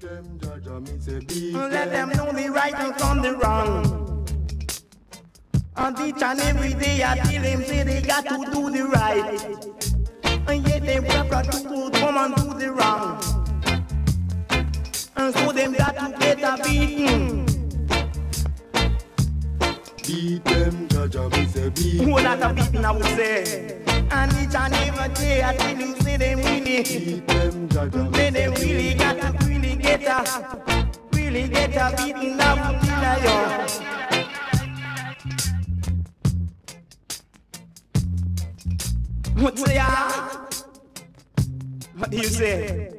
them, Jaja, me say beat Let them know the right and from the wrong. And each and every day I tell them say they got to do the right. And yet they prefer to come and do the wrong. And so them got to get a beating. Beat them, Jaja, me say beat Who lot of beating I would say. And each and every day I tell them say they really beat them, Jaja, me say they really got to really get a beating I would tell you. What say ya? What do you say?